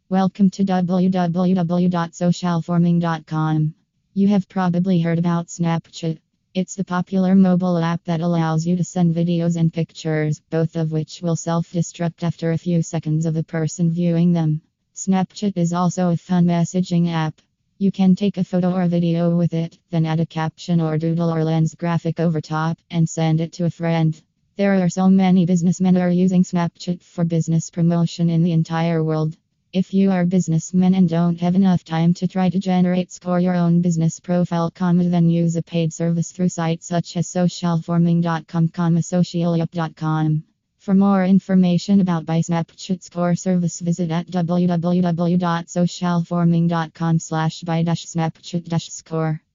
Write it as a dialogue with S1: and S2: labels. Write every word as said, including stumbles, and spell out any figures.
S1: Welcome to w w w dot social forming dot com. You have probably heard about Snapchat. It's the popular mobile app that allows you to send videos and pictures, both of which will self-destruct after a few seconds of a person viewing them. Snapchat is also a fun messaging app. You can take a photo or a video with it, then add a caption or doodle or lens graphic over top, and send it to a friend. There are so many businessmen who are using Snapchat for business promotion in the entire world. If you are a businessman and don't have enough time to try to generate score your own business profile, then use a paid service through sites such as social forming dot com, socialup dot com. For more information about Buy Snapchat Score service, visit at w w w dot social forming dot com slash buy Snapchat score.